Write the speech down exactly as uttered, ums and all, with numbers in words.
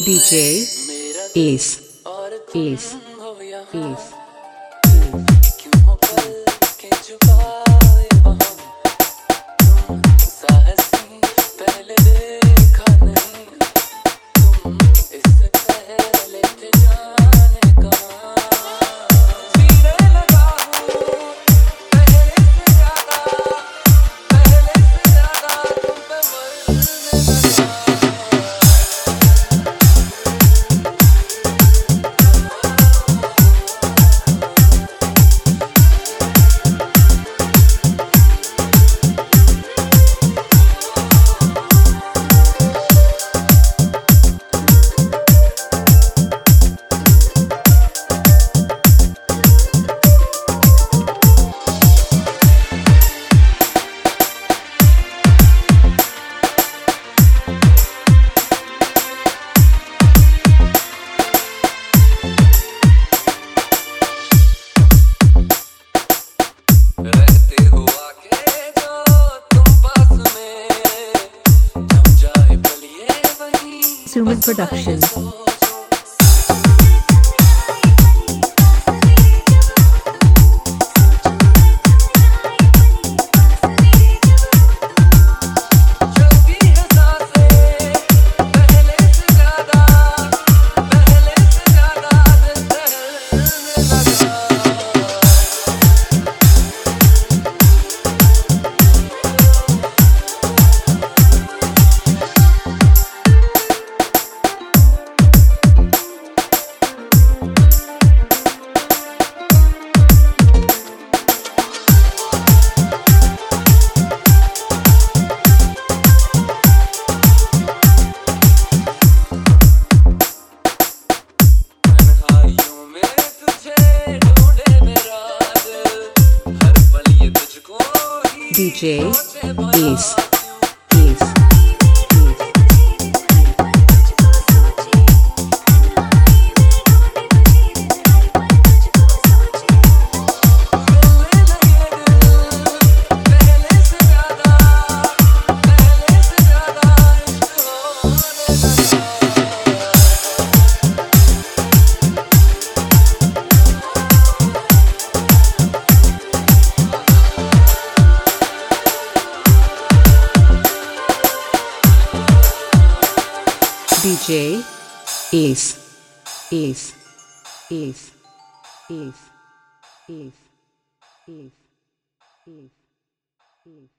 DJ S S S क्यों हो पल के छुपाए वहाँ तुम साहसी पहले देखा नहीं तुम इससे पहले थे जाने कहाँ जीने लगा हूँ पहले से ज्यादा पहले से ज्यादा तुम पे मरने लगा रहते हो आके जो तुम पास में जम जाए पलिए वही सुमन प्रोडक्शन चलती है सांसें पहले से ज्यादा पहले से ज्यादा दिल दहलने लगा तन्हाइयों में तुझे ढूंढे मेरा दिल हर पल ये तुझको ही डीजे सोचे भला एस एस मिलने लगे दिल पहले से ज्यादा पहले से ज्यादा इश्क होने DJ S S S S S S S S